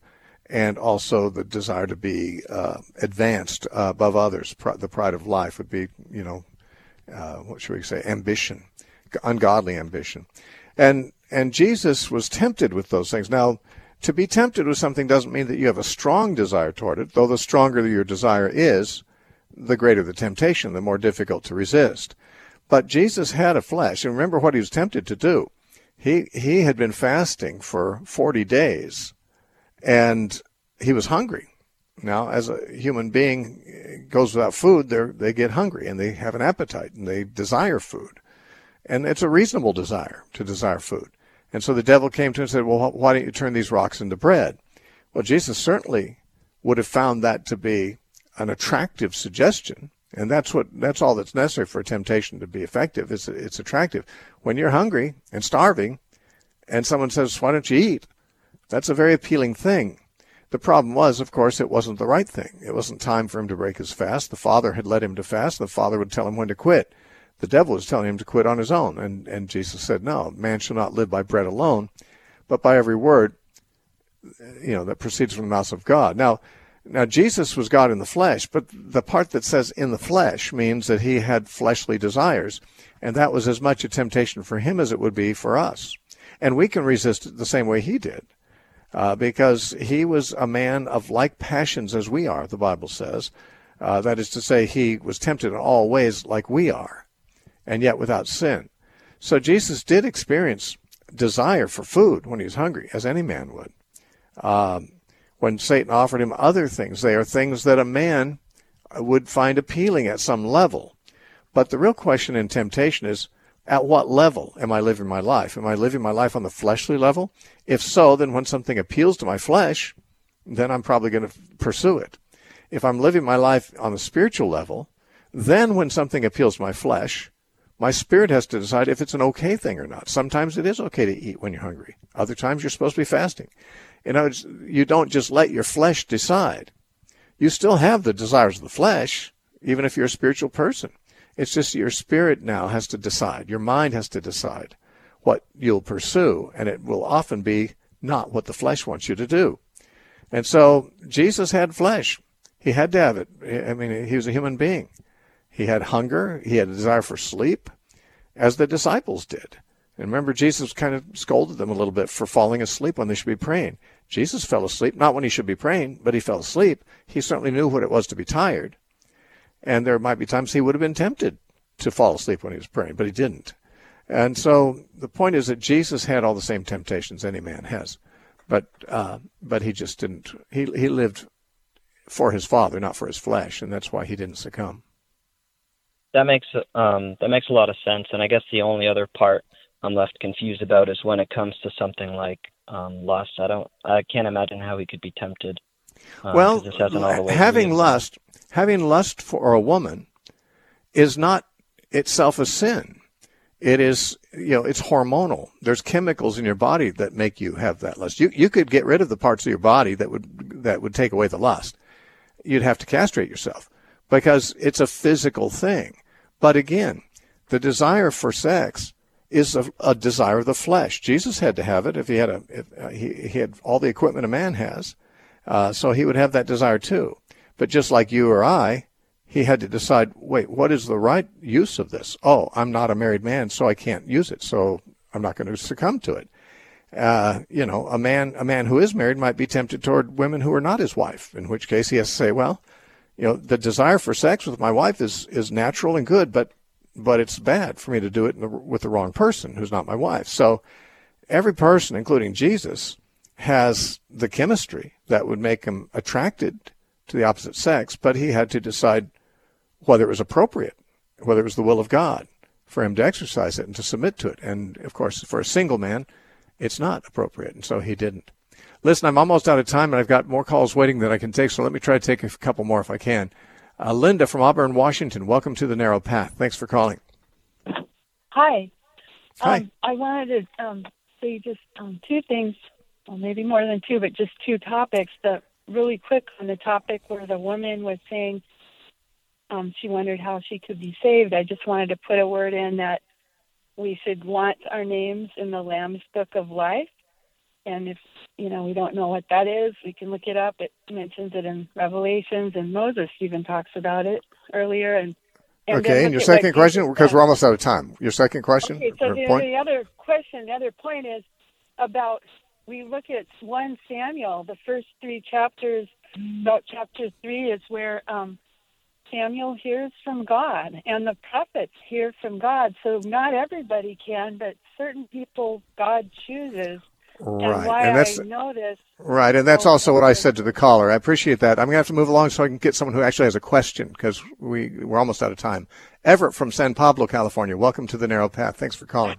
A: and also the desire to be uh, advanced uh, above others. Pr- the pride of life would be, you know, uh, what should we say, ambition, ungodly ambition. And and Jesus was tempted with those things. Now, to be tempted with something doesn't mean that you have a strong desire toward it, though the stronger your desire is, the greater the temptation, the more difficult to resist. But Jesus had a flesh, and remember what he was tempted to do. He he had been fasting for forty days, and he was hungry. Now, as a human being goes without food, they they get hungry, and they have an appetite, and they desire food. And it's a reasonable desire to desire food. And so the devil came to him and said, well, why don't you turn these rocks into bread? Well, Jesus certainly would have found that to be an attractive suggestion. And that's what that's all that's necessary for a temptation to be effective. It's, it's attractive. When you're hungry and starving and someone says, why don't you eat? That's a very appealing thing. The problem was, of course, it wasn't the right thing. It wasn't time for him to break his fast. The Father had led him to fast. The Father would tell him when to quit. The devil was telling him to quit on his own. And, and Jesus said, no, man shall not live by bread alone, but by every word, you know, that proceeds from the mouth of God. Now, now Jesus was God in the flesh, but the part that says in the flesh means that he had fleshly desires. And that was as much a temptation for him as it would be for us. And we can resist it the same way he did. Uh, because he was a man of like passions as we are, the Bible says. Uh, that is to say, he was tempted in all ways like we are, and yet without sin. So Jesus did experience desire for food when he was hungry, as any man would. Um, when Satan offered him other things, they are things that a man would find appealing at some level. But the real question in temptation is, at what level am I living my life? Am I living my life on the fleshly level? If so, then when something appeals to my flesh, then I'm probably going to pursue it. If I'm living my life on the spiritual level, then when something appeals to my flesh, my spirit has to decide if it's an okay thing or not. Sometimes it is okay to eat when you're hungry. Other times you're supposed to be fasting. In other words, you don't just let your flesh decide. You still have the desires of the flesh, even if you're a spiritual person. It's just your spirit now has to decide. Your mind has to decide what you'll pursue, and it will often be not what the flesh wants you to do. And so Jesus had flesh. He had to have it. I mean, he was a human being. He had hunger. He had a desire for sleep, as the disciples did. And remember, Jesus kind of scolded them a little bit for falling asleep when they should be praying. Jesus fell asleep, not when he should be praying, but he fell asleep. He certainly knew what it was to be tired. And there might be times he would have been tempted to fall asleep when he was praying, but he didn't. And so the point is that Jesus had all the same temptations any man has, but uh, but he just didn't. He he lived for his Father, not for his flesh, and that's why he didn't succumb.
I: That makes um, that makes a lot of sense. And I guess the only other part I'm left confused about is when it comes to something like um, lust. I don't. I can't imagine how he could be tempted. Uh,
A: well,
I: this hasn't all the way
A: having lust. Having lust for a woman is not itself a sin. It is, you know, it's hormonal. There's chemicals in your body that make you have that lust. You you could get rid of the parts of your body that would that would take away the lust. You'd have to castrate yourself because it's a physical thing. But again, the desire for sex is a, a desire of the flesh. Jesus had to have it if he had a if, uh, he he had all the equipment a man has, uh, so he would have that desire too. But just like you or I, he had to decide, wait, what is the right use of this? Oh, I'm not a married man, so I can't use it, so I'm not going to succumb to it. Uh, you know, a man a man who is married might be tempted toward women who are not his wife, in which case he has to say, well, you know, the desire for sex with my wife is, is natural and good, but but it's bad for me to do it in the, with the wrong person who's not my wife. So every person, including Jesus, has the chemistry that would make him attracted to the opposite sex, but he had to decide whether it was appropriate, whether it was the will of God for him to exercise it and to submit to it. And, of course, for a single man, it's not appropriate, and so he didn't. Listen, I'm almost out of time, and I've got more calls waiting that I can take, so let me try to take a couple more if I can. Uh, Linda from Auburn, Washington, welcome to The Narrow Path. Thanks for calling.
J: Hi.
A: Hi.
J: Um, I wanted to um, say just um, two things, well, maybe more than two, but just two topics. The really quick on the topic where the woman was saying um, she wondered how she could be saved. I just wanted to put a word in that we should want our names in the Lamb's Book of Life. And if, you know, we don't know what that is, we can look it up. It mentions it in Revelations, and Moses even talks about it earlier. And, and
A: okay, and your second question, because we're almost out of time. Your second question?
J: Okay, so the,
A: point?
J: the other question, the other point is about, we look at First Samuel, the first three chapters, about chapter three is where um, Samuel hears from God, and the prophets hear from God. So not everybody can, but certain people God chooses.
A: Right.
J: And why
A: and that's,
J: I know this.
A: Right, and that's also what I said to the caller. I appreciate that. I'm going to have to move along so I can get someone who actually has a question, because we, we're almost out of time. Everett from San Pablo, California. Welcome to the Narrow Path. Thanks for calling.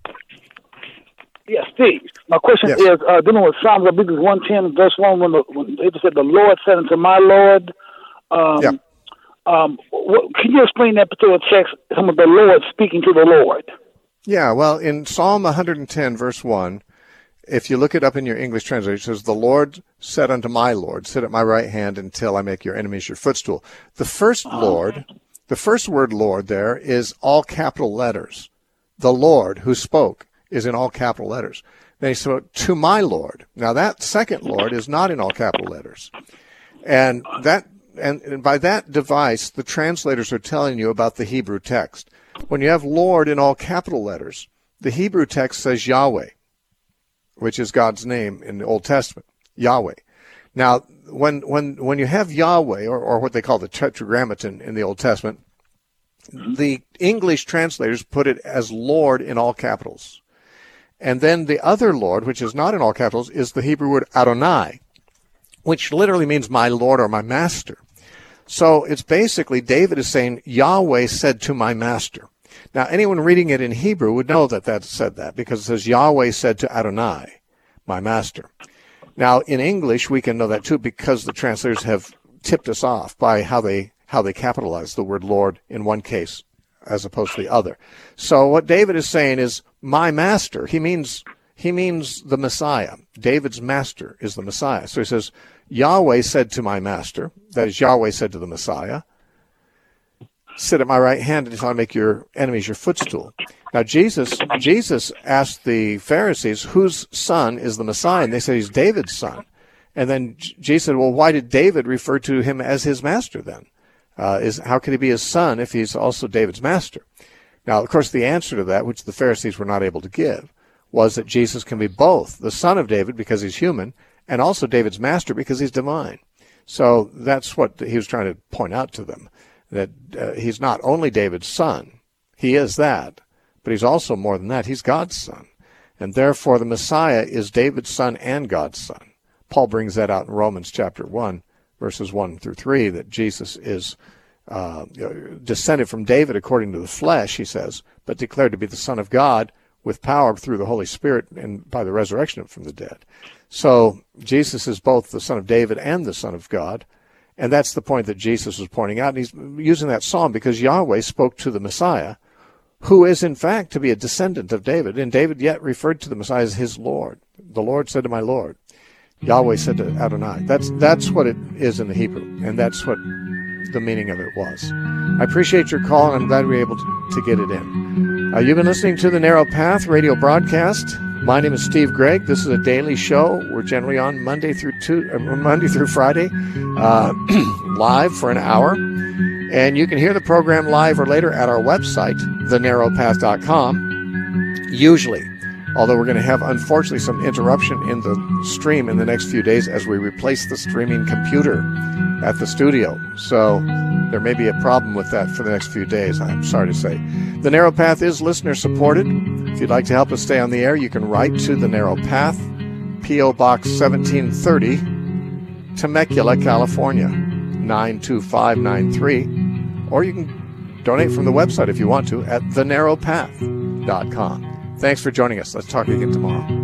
K: Yes, Steve. My question
A: yes.
K: is, uh, dealing with Psalms, I believe it's one ten, verse one, when, the, when David said, the Lord said unto my Lord. Um,
A: yeah.
K: um, what, can you explain that particular text, some of the Lord speaking to the Lord?
A: Yeah, well, in Psalm one ten, verse one, if you look it up in your English translation, it says, the Lord said unto my Lord, sit at my right hand until I make your enemies your footstool. The first uh-huh. Lord, the first word Lord there is all capital letters. The Lord who spoke is in all capital letters. Then he spoke to my Lord. Now that second Lord is not in all capital letters. And that, and, and by that device, the translators are telling you about the Hebrew text. When you have Lord in all capital letters, the Hebrew text says Yahweh, which is God's name in the Old Testament, Yahweh. Now, when when when you have Yahweh, or, or what they call the Tetragrammaton in the Old Testament, the English translators put it as Lord in all capitals. And then the other Lord, which is not in all capitals, is the Hebrew word Adonai, which literally means my Lord or my master. So it's basically David is saying, Yahweh said to my master. Now, anyone reading it in Hebrew would know that that said that, because it says Yahweh said to Adonai, my master. Now, in English, we can know that too, because the translators have tipped us off by how they how they capitalize the word Lord in one case as opposed to the other. So what David is saying is my master. He means he means the Messiah. David's master is the Messiah. So he says, Yahweh said to my master, that is, Yahweh said to the Messiah, sit at my right hand until I make your enemies your footstool. Now, Jesus Jesus asked the Pharisees, whose son is the Messiah? And they said he's David's son. And then Jesus said, well, why did David refer to him as his master then? Uh, is how could he be his son if he's also David's master? Now, of course, the answer to that, which the Pharisees were not able to give, was that Jesus can be both the son of David because he's human and also David's master because he's divine. So that's what he was trying to point out to them, that uh, he's not only David's son. He is that, but he's also more than that. He's God's son. And therefore, the Messiah is David's son and God's son. Paul brings that out in Romans chapter one, verses one through three, that Jesus is uh, descended from David according to the flesh, he says, but declared to be the Son of God with power through the Holy Spirit and by the resurrection from the dead. So Jesus is both the Son of David and the Son of God, and that's the point that Jesus was pointing out. And he's using that psalm because Yahweh spoke to the Messiah, who is in fact to be a descendant of David, and David yet referred to the Messiah as his Lord. The Lord said to my Lord. Yahweh said to Adonai. That's that's what it is in the Hebrew, and that's what the meaning of it was. I appreciate your call, and I'm glad we were able to, to get it in. Uh, you've been listening to the Narrow Path radio broadcast. My name is Steve Gregg. This is a daily show. We're generally on Monday through two, uh, Monday through Friday, uh, live for an hour. And you can hear the program live or later at our website, the narrow path dot com, usually. Although we're going to have, unfortunately, some interruption in the stream in the next few days as we replace the streaming computer at the studio. So there may be a problem with that for the next few days, I'm sorry to say. The Narrow Path is listener-supported. If you'd like to help us stay on the air, you can write to The Narrow Path, P O. Box seventeen thirty, Temecula, California, nine two five nine three. Or you can donate from the website if you want to at the narrow path dot com. Thanks for joining us. Let's talk again tomorrow.